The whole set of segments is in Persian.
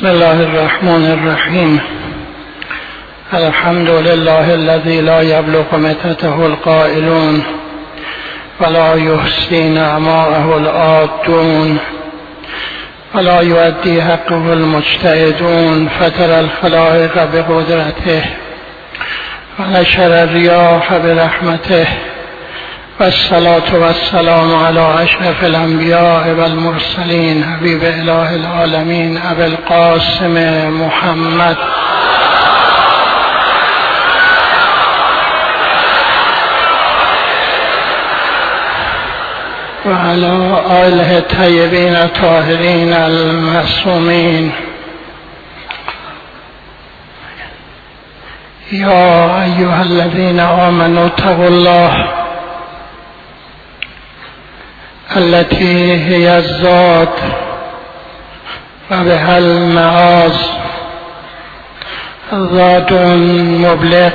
بسم الله الرحمن الرحیم. الحمد لله الذي لا يبلغ متته القائلون ولا يحصي نعماءه العادون ولا يؤدي حقه المجتهدون فترى الخلائق بقدرته ونشر الرياح برحمته والصلاة والسلام على أشرف الأنبياء والمرسلين حبيب إله العالمين أبي القاسم محمد وعلى آله الطيبين الطاهرين المعصومين. يا أيها الذين آمنوا اتقوا الله التي هي الذات وبها المعاذ ذات مبلغ.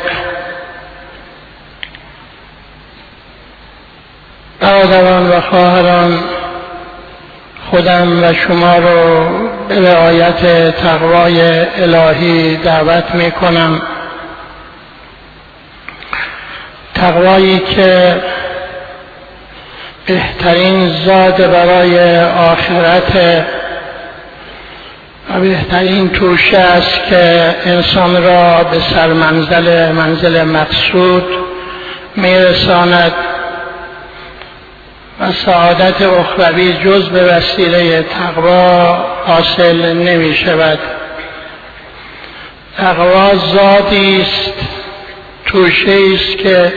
برادران و خواهران، خودم و شما رو به رعایت تقوای الهی دعوت می کنم. تقوایی که بهترین زاد برای آخرت و بهترین توشه است که انسان را به منزل مقصود میرساند و سعادت اخروی جز به وسیله تقوا حاصل نمی شود. تقوا زادی است، توشه است که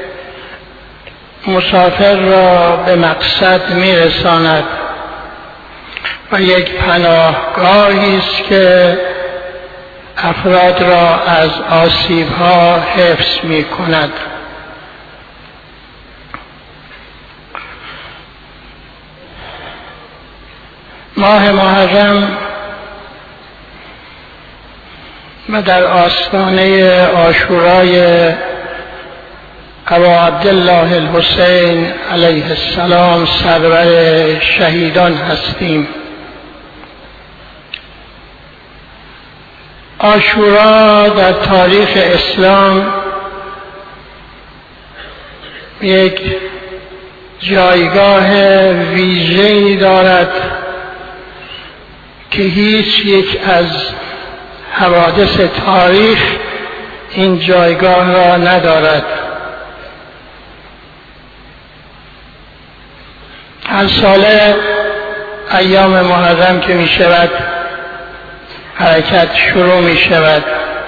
مسافر را به مقصد میرساند و یک پناهگاهی است که افراد را از آسیب‌ها حفظ می‌کند. ماه محرم و در آستانه عاشورای ابا عبدالله الحسین علیه السلام سرور شهیدان هستیم. عاشورا در تاریخ اسلام یک جایگاه ویژه‌ای دارد که هیچ یک از حوادث تاریخ این جایگاه را ندارد. هر ساله ایام محرم که می شود حرکت شروع می شود.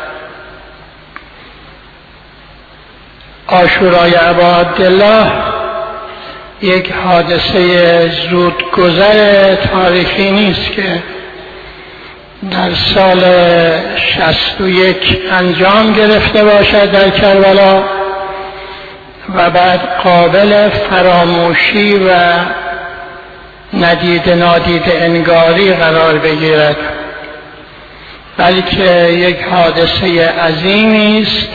عاشورای ابا عبدالله یک حادثه زودگذر تاریخی نیست که در سال 61 انجام گرفته باشد در کربلا و بعد قابل فراموشی و ندیده نادیده انگاری قرار بگیرد، بلکه یک حادثه عظیمی است،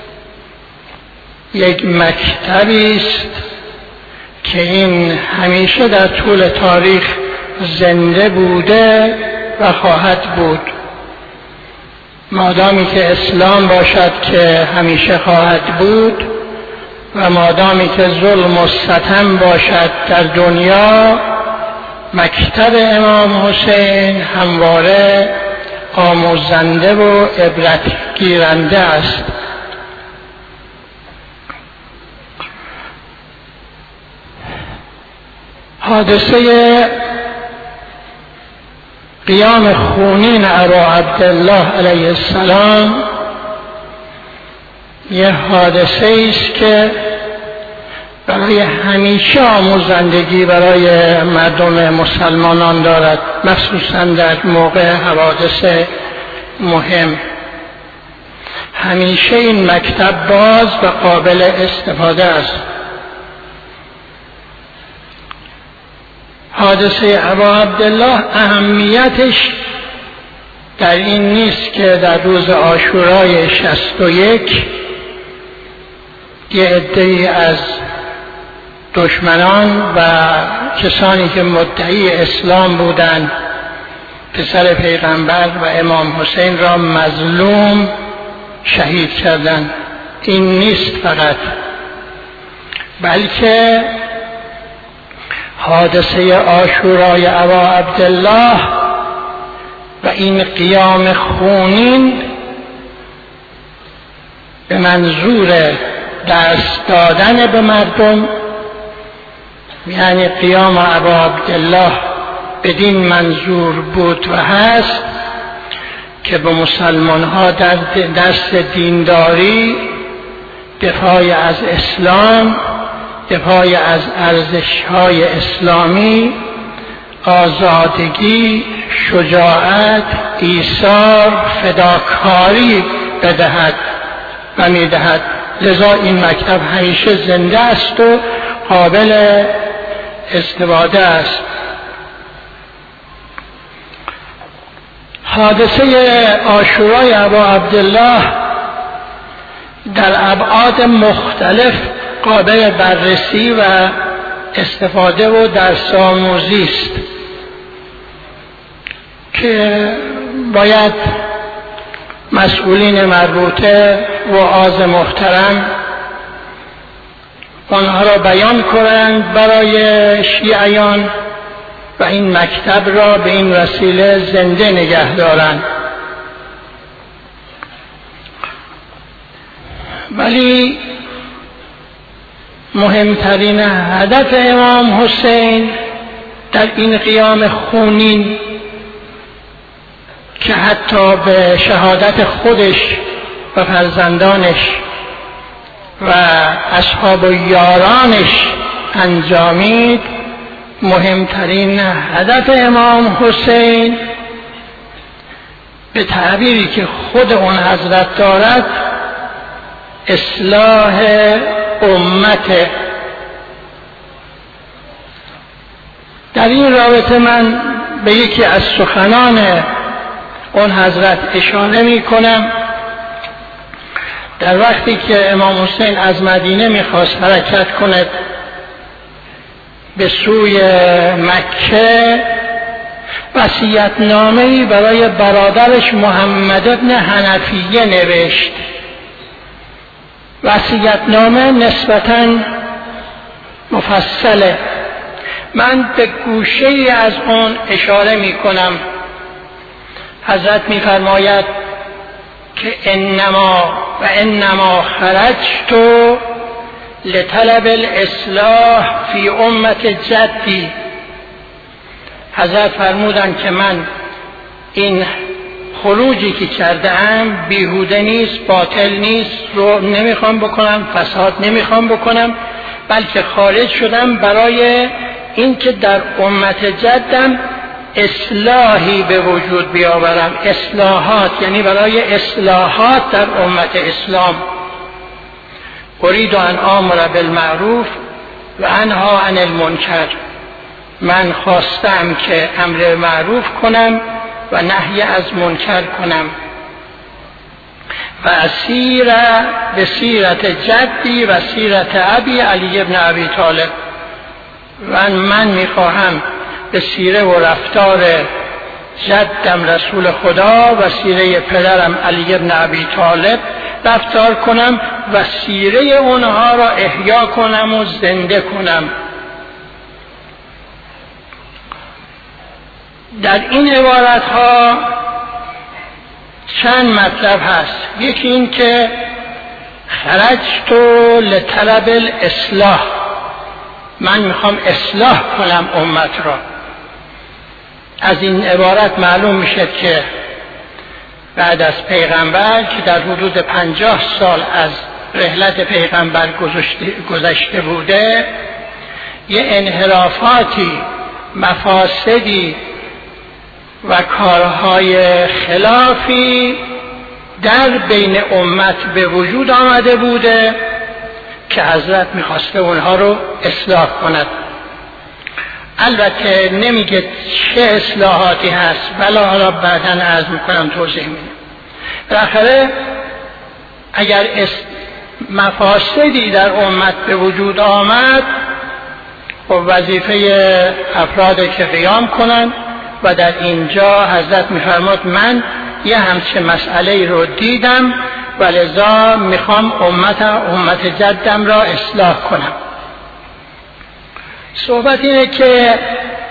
یک مکتبی است که این همیشه در طول تاریخ زنده بوده و خواهد بود. مادامی که اسلام باشد که همیشه خواهد بود و مادامی که ظلم و ستم باشد در دنیا، مکتب امام حسین همواره آموزنده و عبرت گیرنده است. حادثه قیام خونین ابا عبدالله علیه السلام یه حادثه است که برای همیشه آموزندگی برای مردم مسلمانان دارد، مخصوصا در موقع حوادث مهم. همیشه این مکتب باز و قابل استفاده است. حادثه ابا عبدالله اهمیتش در این نیست که در روز عاشورای 61 یه عده‌ای از دشمنان و کسانی که مدعی اسلام بودند پسر پیغمبر و امام حسین را مظلوم شهید کردند. این نیست فقط، بلکه حادثه عاشورای ابا عبدالله و این قیام خونین به منظور دست دادن به مردم، یعنی قیام ابا عبدالله بدین منظور بود و هست که به مسلمان ها در دست دینداری، دفاع از اسلام، دفاع از ارزش‌های اسلامی، آزادگی، شجاعت، ایثار، فداکاری بدهد و میدهد. لذا این مکتب همیشه زنده است و قابل استفاده است. حادثه عاشورای ابا عبدالله در ابعاد مختلف قابل بررسی و استفاده و درس آموزی است که باید مسئولین مربوطه و وعاظ محترم آنها را بیان کنند برای شیعیان و این مکتب را به این وسیله زنده نگه دارند. ولی مهمترین هدف امام حسین در این قیام خونین که حتی به شهادت خودش و فرزندانش و اصحاب و یارانش انجامید، مهمترین هدف امام حسین به تعبیری که خود اون حضرت دارد اصلاح امت. در این رابطه من به یکی از سخنان اون حضرت اشاره می کنم. در وقتی که امام حسین از مدینه میخواست حرکت کند به سوی مکه، وصیت‌نامه‌ای برای برادرش محمد ابن حنفیه نوشت. وصیت‌نامه نسبتاً مفصله. من به گوشه‌ای از اون اشاره می کنم. حضرت می فرماید که انما خرجت لطلب الاصلاح فی امت جدی. حضرت فرمودند که من این خروجی که کردم بیهوده نیست، باطل نیست، رو نمیخوام بکنم، فساد نمیخوام بکنم، بلکه خارج شدم برای اینکه در امت جدم اصلاحی به وجود بیاورم. اصلاحات یعنی برای اصلاحات در امت اسلام. اريد ان آمر بالمعروف و انها عن المنکر. من خواستم که امر معروف کنم و نهی از منکر کنم. و اسیر به سیرت جدی و سیرت ابی علی ابن ابی طالب. و من میخواهم به سیره و رفتار جدم رسول خدا و سیره پدرم علی ابن ابی طالب رفتار کنم و سیره اونها را احیا کنم و زنده کنم. در این عبارت ها چند مطلب هست. یکی این که خرجت لطلب الاصلاح، من میخوام اصلاح کنم امت را. از این عبارت معلوم میشه که بعد از پیغمبر که در حدود 50 سال از رحلت پیغمبر گذشته بوده، یه انحرافاتی، مفاسدی و کارهای خلافی در بین امت به وجود آمده بوده که حضرت میخواسته اونها رو اصلاح کند. البته نمیگه چه اصلاحاتی هست، ولی حالا بعداً عرض میکنم، توضیح میدم. بالاخره اگر مفاسدی در امت به وجود آمد، خب وظیفه افراد که قیام کنند و در اینجا حضرت می‌فرماد من یه همچه مسئله رو دیدم و لذا میخوام امت جدم را اصلاح کنم. صحبت اینه که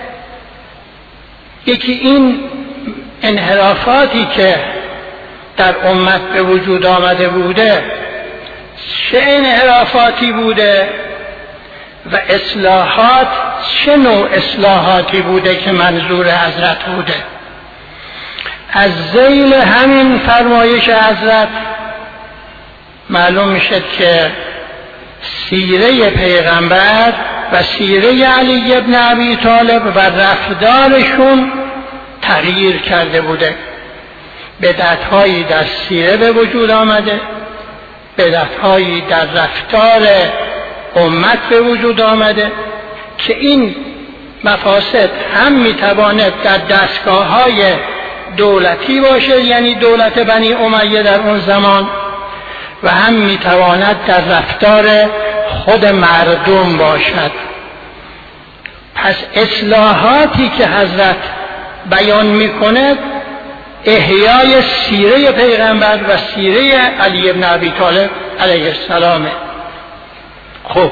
یکی این انحرافاتی که در امت به وجود آمده بوده چه انحرافاتی بوده و اصلاحات چه نوع اصلاحاتی بوده که منظور حضرت بوده. از ذیل همین فرمایش حضرت معلوم میشه که سیره پیغمبر و سیره علی ابن ابی طالب و رفتارشون تغییر کرده بوده. بدعت‌هایی در سیره به وجود آمده، بدعت‌هایی در رفتار امت به وجود آمده که این مفاسد هم میتواند در دستگاه‌های دولتی باشه، یعنی دولت بنی امیه در اون زمان، و هم میتواند در رفتار خود مردم باشد. پس اصلاحاتی که حضرت بیان میکنه احیای سیره پیغمبر و سیره علی ابن ابی طالب علیه السلام. خب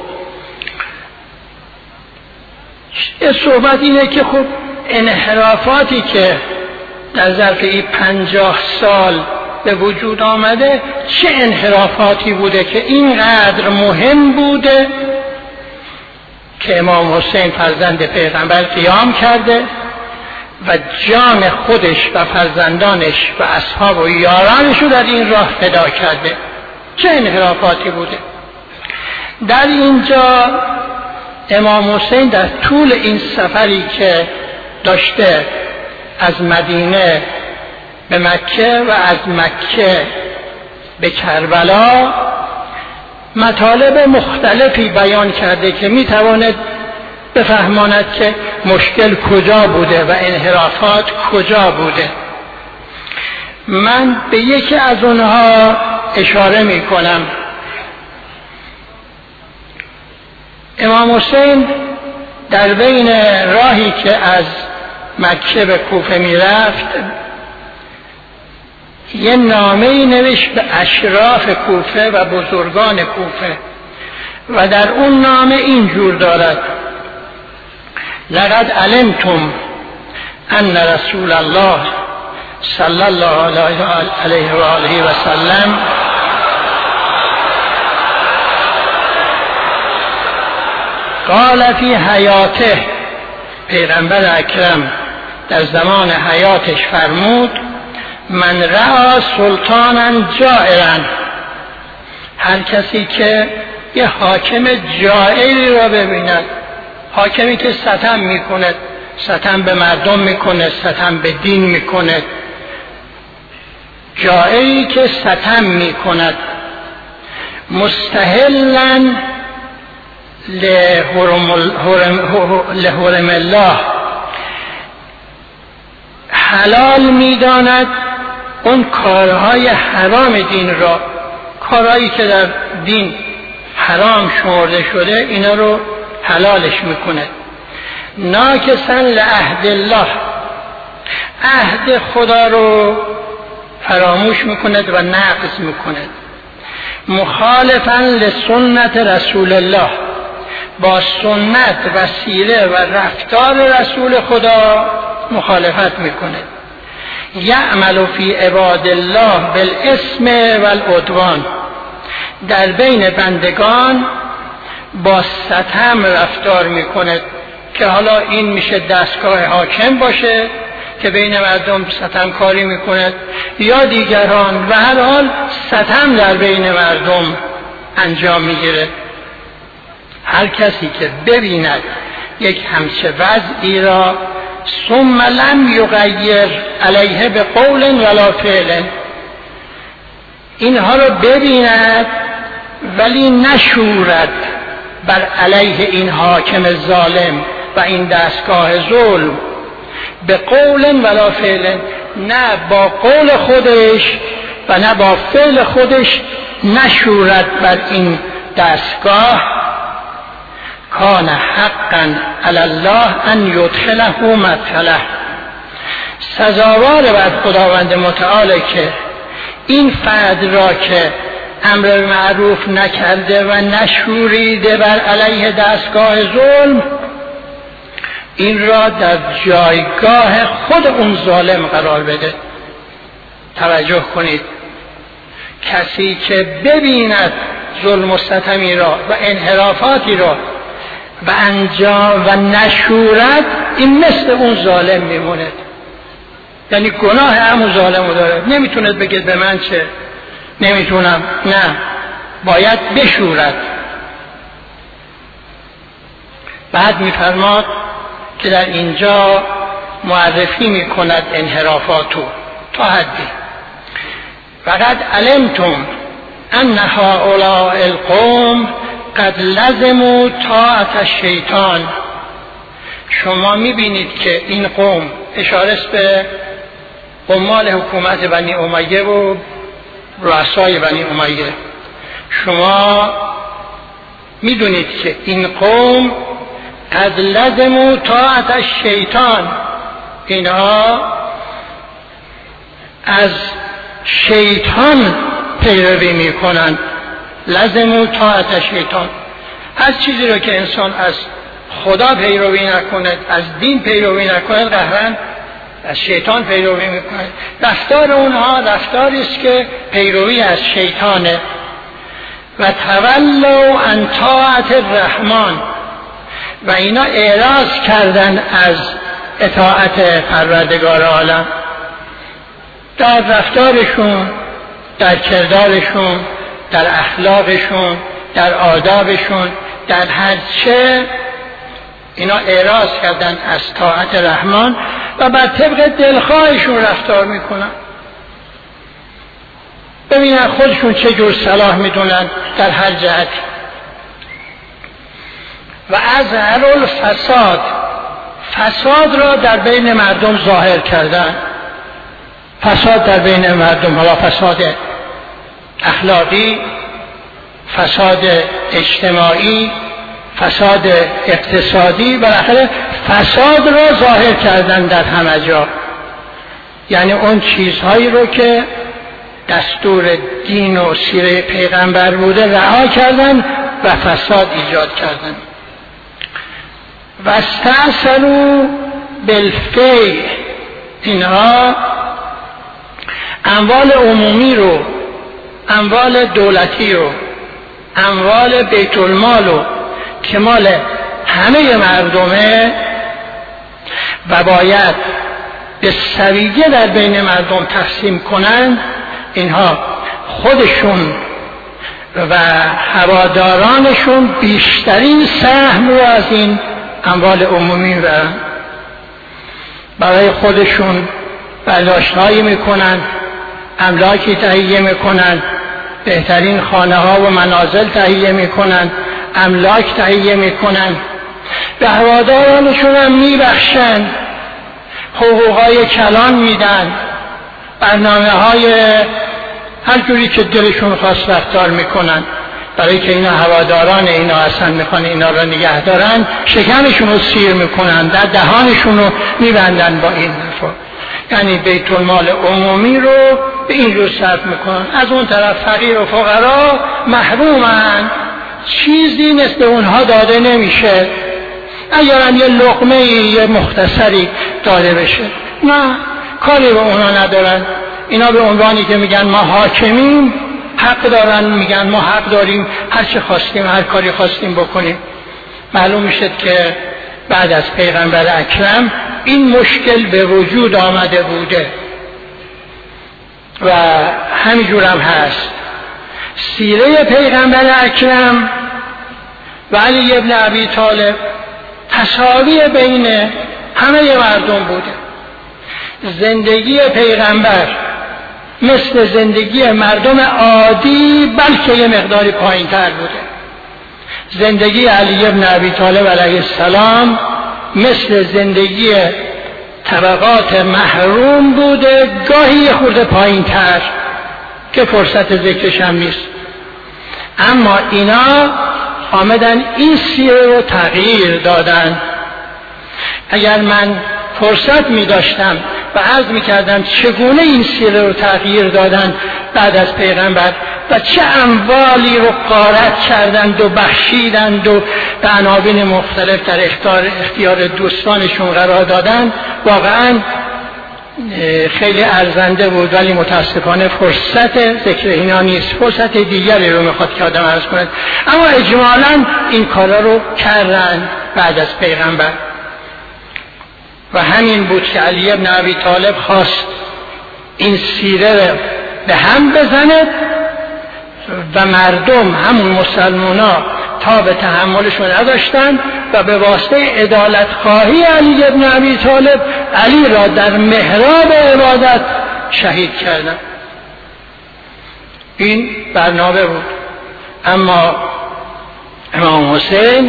صحبت اینه که خب انحرافاتی که در ظرف این 50 سال به وجود آمده چه انحرافاتی بوده که اینقدر مهم بوده که امام حسین فرزند پیغمبر قیام کرده و جان خودش و فرزندانش و اصحاب و یارانش رو در این راه فدا کرده. چه انحرافاتی بوده. در اینجا امام حسین در طول این سفری که داشته از مدینه به مکه و از مکه به کربلا مطالب مختلفی بیان کرده که میتواند بفهماند که مشکل کجا بوده و انحرافات کجا بوده. من به یکی از اونها اشاره می کنم. امام حسین در بین راهی که از مکه به کوفه می رفت یه نامه‌ای نوشت به اشراف کوفه و بزرگان کوفه و در اون نامه اینجور دارد: لقد علمتم ان رسول الله صلی الله علیه و آله و سلم قال فی حیاته، پیغمبر اکرم در زمان حیاتش فرمود: من رأى سلطانا جائرا، هر کسی که یه حاکم جائری را ببیند، حاکمی که ستم میکنه، ستم به مردم میکنه، ستم به دین میکنه، جائری که ستم میکند، مستحلا لحرم الله، حلال میداند اون کارهای حرام دین را، کارهایی که در دین حرام شمرده شده اینا رو حلالش میکنه. ناکسا لعهد الله، عهد خدا رو فراموش میکند و نقض میکند. مخالفا لسنت رسول الله، با سنت و سیره و رفتار رسول خدا مخالفت میکنه. یعمل فی عباد الله بالاسم والعدوان، در بین بندگان با ستم رفتار میکنه که حالا این میشه دستگاه حاکم باشه که بین مردم ستم کاری میکنه یا دیگران، و هر حال ستم در بین مردم انجام میگیره. هر کسی که ببیند یک همچه وضعی را ثم لم یغیر علیه به قول ولا فعل، اینها رو ببیند ولی نشورد بر علیه این حاکم ظالم و این دستگاه ظلم، به قول ولا فعل، نه با قول خودش و نه با فعل خودش نشورد بر این دستگاه. کان حقا علی الله ان یدخله مدخله، سزاوار بر خداوند متعاله که این فرد را که امر معروف نکرده و نشوریده بر علیه دستگاه ظلم، این را در جایگاه خود اون ظالم قرار بده. توجه کنید، کسی که ببیند ظلم و ستمی را و انحرافاتی را و انجام و نشورد، این مثل اون ظالم میمونه. یعنی گناه همون ظالم رو داره. نمیتونه بگید به من چه، نمیتونم، نه، باید بشورد. بعد میفرماد که در اینجا معرفی میکند انحرافاتو تا حدی: فقد علمتم ان هؤلاء القوم قد لزموا طاعت الشیطان. شما میبینید که این قوم، اشاره است به عمال حکومت بنی امیه و رؤسای بنی امیه، شما میدونید که این قوم قد لزموا طاعت الشیطان، اینها از شیطان پیروی میکنند. لزموا طاعت الشیطان، هر چیزی رو که انسان از خدا پیروی نکند، از دین پیروی نکند، قهرن از شیطان پیروی میکند. رفتار اونها رفتاری است که پیروی از شیطانه. و تولوا عن طاعت الرحمن، و اینا اعراض کردن از اطاعت پروردگار عالم در رفتارشون، در کردارشون، در اخلاقشون، در آدابشون، در هر چه اینا اعراض کردن از طاعت رحمان و بر طبق دلخواهشون رفتار میکنن. ببینن خودشون چه جور صلاح میدونن در هر جهت. و اظهر الفساد، فساد را در بین مردم ظاهر کردن. فساد در بین مردم، حالا فساد اخلاقی، فساد اجتماعی، فساد اقتصادی، بالاخره فساد را ظاهر کردن در همه جا. یعنی اون چیزهایی رو که دستور دین و سیره پیغمبر بوده رها کردن و فساد ایجاد کردن. و استأثروا بالفیء، اینها اموال عمومی رو، اموال دولتی رو، اموال بیت المال رو که مال همه مردمه و باید به سویه در بین مردم تقسیم کنند، اینها خودشون و هوادارانشون بیشترین سهم رو از این اموال عمومی برن، برای خودشون برداشت‌هایی میکنن، املاکی تهیه میکنن، بهترین خانه ها و منازل تهیه میکنن، املاک تهیه میکنن، به هوادارانشون هم میبخشن، حقوقهای کلان میدن، برنامه های هر جوری که دلشون خواست رفتار میکنن، برای که اینا هواداران اینا هستن، میخوان اینا را نگه دارن، شکمشون رو سیر میکنن، در دهانشون رو میبندن با این نفع. یعنی بیت المال عمومی رو به این رو صرف میکنن. از اون طرف فقیر و فقرا محرومن، چیزی نسبت اونها داده نمیشه. اگرم یه لقمه یه مختصری داده بشه، نه، کاری به اونا ندارن. اینا به عنوانی که میگن ما حاکمیم حق دارن، میگن ما حق داریم هر چه خواستیم، هر کاری خواستیم بکنیم. معلوم میشه که بعد از پیغمبر اکرم این مشکل به وجود آمده بوده و همینجور هم هست. سیره پیغمبر اکرم و علی ابن ابی طالب تساوی بین همه مردم بوده. زندگی پیغمبر مثل زندگی مردم عادی بلکه یه مقداری پایین تر بوده. زندگی علی ابن ابی طالب علیه السلام مثل زندگی طبقات محروم بوده، گاهی یه خورده پایین تر که فرصت ذکرش هم نیست. اما اینا آمدن این سیره رو تغییر دادن. اگر من فرصت می داشتم و عرض می کردم چگونه این سیره رو تغییر دادن بعد از پیغمبر و چه اموالی رو غارت کردند و بخشیدند و به عناوین مختلف در اختیار دوستانشون قرار دادند، واقعا خیلی ارزنده بود. ولی متاسفانه فرصت ذکر اینا نیست، فرصت دیگری رو میخواد که آدم عرض کند. اما اجمالا این کارا رو کردن بعد از پیغمبر و همین بود که علی بن ابی طالب خواست این سیره به هم بزند و مردم همون مسلمانا تا به تحملشون نداشتن و به واسطه عدالت خواهی علی بن ابی طالب علی را در محراب عبادت شهید کردن. این برنامه بود. اما امام حسین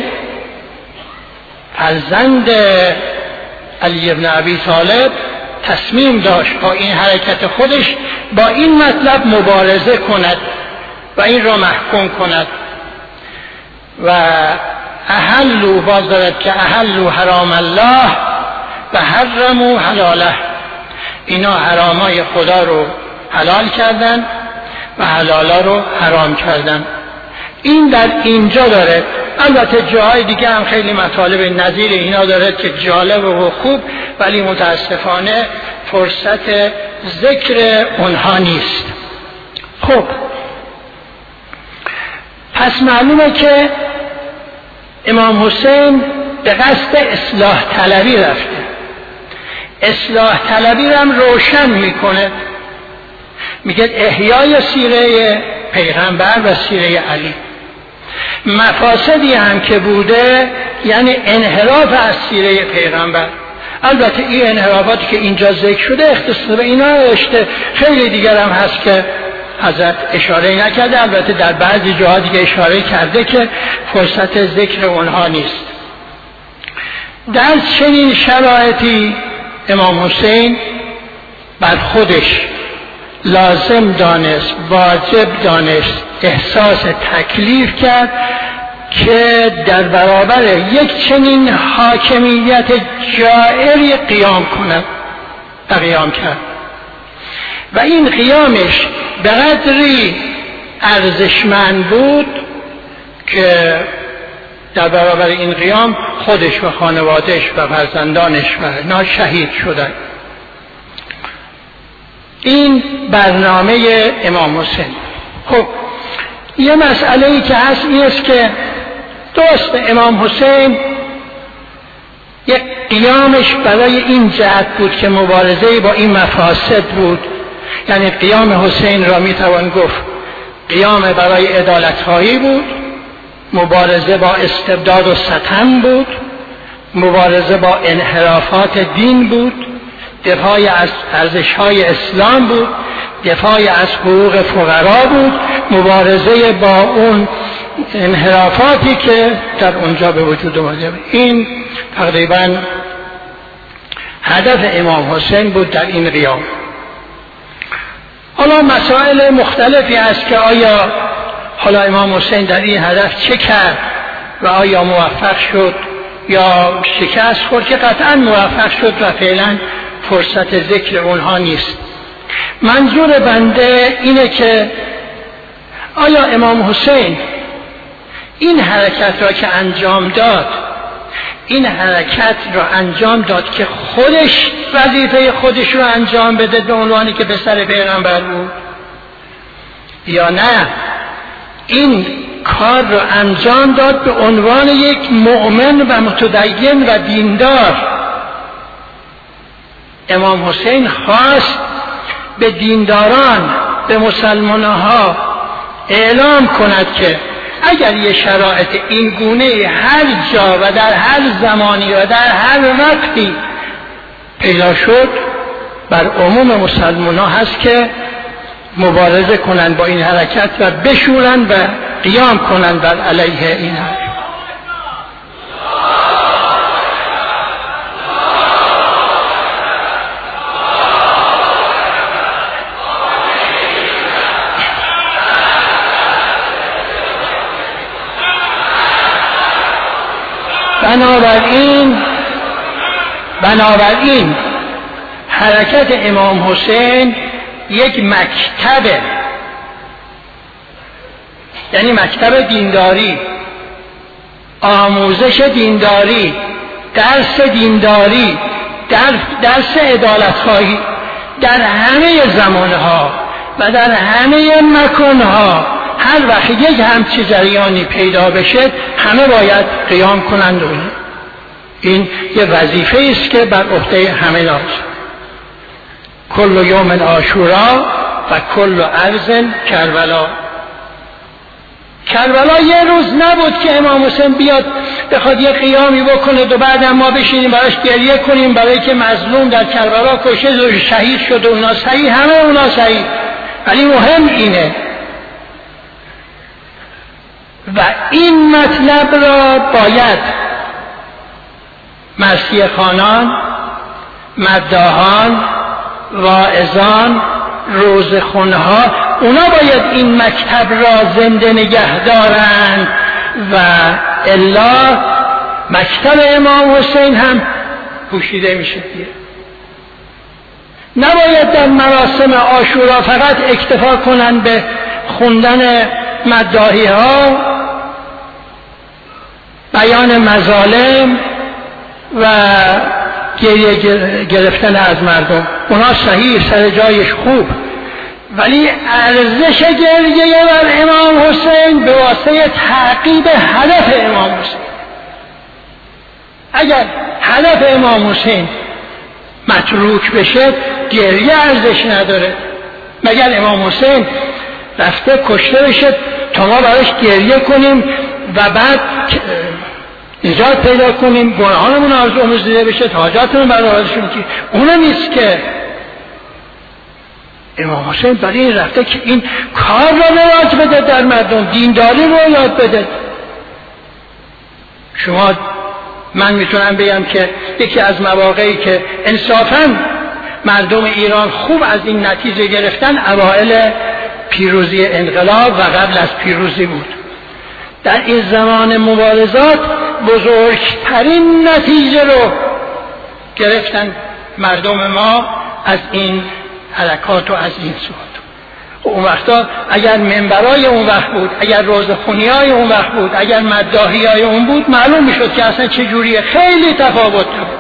فرزند علی بن ابی طالب تصمیم داشت با این حرکت خودش با این مطلب مبارزه کند و این را محکوم کند و احلوا، باز دارد که احلوا حرام الله و حرموا حلاله، اینا حرامای خدا رو حلال کردن و حلالا رو حرام کردن. این در اینجا داره. البته جاهای دیگه هم خیلی مطالب نظیر اینا داره که جالب و خوب، ولی متاسفانه فرصت ذکر اونها نیست. خب پس معلومه که امام حسین به قصد اصلاح طلبی رفته. اصلاح طلبی رو هم روشن میکنه، میگه احیای سیره پیغمبر و سیره علی. مفاسدی هم که بوده یعنی انحراف از سیره پیغمبر. البته این انحرافاتی که اینجا ذکر شده اختصاص به اینا نوشته، خیلی دیگر هم هست که حضرت اشاره نکرده. البته در بعضی جاها دیگه اشاره کرده که فرصت ذکر اونها نیست. در چنین شرایطی امام حسین بر خودش لازم دانست، واجب دانست، احساس تکلیف کرد که در برابر یک چنین حاکمیت جائری قیام کند و قیام کرد و این قیامش به قدری ارزشمند بود که در برابر این قیام خودش و خانوادهش و فرزندانش و اینا شهید شدند. این برنامه امام حسین. خب یه مسئله‌ای که هست این است که درست امام حسین یک قیامش برای این جهت بود که مبارزه با این مفاسد بود. یعنی قیام حسین را میتوان گفت قیام برای عدالت‌خواهی بود، مبارزه با استبداد و ستم بود، مبارزه با انحرافات دین بود، دفاع از ارزش‌های اسلام بود، دفاع از حقوق فقرا بود، مبارزه با اون انحرافاتی که در اونجا به وجود اومده. این تقریباً هدف امام حسین بود در این قیام. حالا مسائل مختلفی هست که آیا حالا امام حسین در این هدف چه کرد و آیا موفق شد یا شکست خورد، که قطعاً موفق شد و فعلاً فرصت ذکر اونها نیست. منظور بنده اینه که آیا امام حسین این حرکت را که انجام داد، این حرکت را انجام داد که خودش وظیفه خودش رو انجام بده به عنوانی که پسر پیغمبر بود، یا نه این کار را انجام داد به عنوان یک مؤمن و متدین و دیندار؟ امام حسین خواست به دینداران، به مسلمانها اعلام کند که اگر یه شرایط این گونه هر جا و در هر زمانی و در هر وقتی پیدا شد، بر عموم مسلمانها هست که مبارزه کنند با این حرکت و بشورند و قیام کنند بر علیه این حرکت. بنابراین بنابراین حرکت امام حسین یک مکتبه، یعنی مکتب دینداری، آموزش دینداری، درس دینداری، درس عدالت‌خواهی در همه زمانها و در همه مکانها. هر وقت یک همچی جریانی پیدا بشه همه باید قیام کنند. این یه وظیفه است که بر عهده همه است. کل یوم عاشورا و کل ارض کربلا. کربلا یه روز نبود که امام حسین بیاد بخواد یه قیامی بکنه و بعد ما بشینیم براش گریه کنیم برای که مظلوم در کربلا کشته و شهید شد و اونا صحیح، همه اونا صحیح، ولی مهم اینه. و این مطلب را باید مرثیه خوانان، مداحان، واعظان، روزخونها، اونا باید این مکتب را زنده نگه دارند و الا مکتب امام حسین هم پوشیده میشه دیگه. نباید در مراسم عاشورا فقط اکتفا کنند به خوندن مداحی ها، بیان مظالم و گریه گرفتن از مردم. اونا صحیح، سر جایش خوب، ولی ارزش گریه بر امام حسین به واسطه تعقیب هدف امام حسین. اگر هدف امام حسین متروک بشه گریه ارزش نداره. مگر امام حسین رفته کشته بشه تا ما براش گریه کنیم و بعد نجات پیدا کنیم، گناهانمون آرزومون دیده بشه، حاجاتمون برآوردشون که اون نیست که. امام حسین برای این رفته که این کار را رواج بده، در مردم دینداری رو یاد بده. شما من میتونم بگم که یکی از مواقعی که انصافاً مردم ایران خوب از این نتیجه گرفتن اوائل پیروزی انقلاب و قبل از پیروزی بود. در این زمان مبارزات بزرگترین نتیجه رو گرفتن مردم ما از این حرکات و از این صحبت. اون وقتا اگر منبرای اون وقت بود، اگر روزخونیای اون وقت بود، اگر مداحیای اون بود، معلوم میشد که اصلا چه جوریه. خیلی تفاوت بود.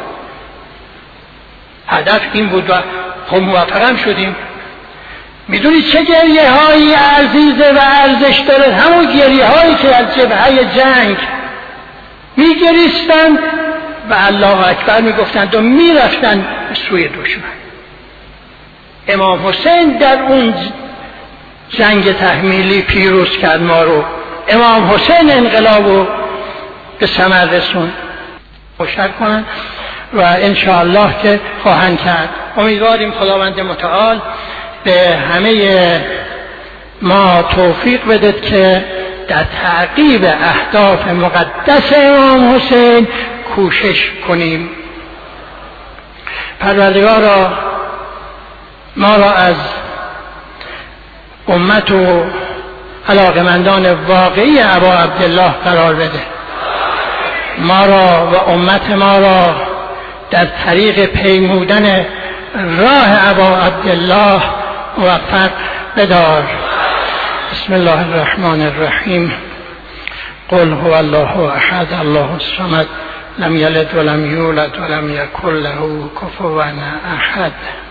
هدف این بود و خب موفقم شدیم. میدونید چه گریه هایی عزیزه و ارزش داره؟ همون گریه هایی که از جبهه جنگ میگریستند و الله اکبر میگفتند و میرفتند به سوی دشمن. امام حسین در اون جنگ تحمیلی پیروز کرد ما رو. امام حسین انقلاب رو به ثمر رسوند. خوشحال کنن و انشاءالله که خواهند کرد. امیدواریم خداوند متعال به همه ما توفیق بدهد که در تعقیب اهداف مقدس امام حسین کوشش کنیم. پروردگارا ما را از امت و علاقمندان واقعی ابا عبدالله قرار بده. ما را و امت ما را در طریق پیمودن راه ابا عبدالله موفق بدار. بسم الله الرحمن الرحیم. قل هو الله احد الله الصمد لم یلد ولم یولد ولم یکن له کفوا احد.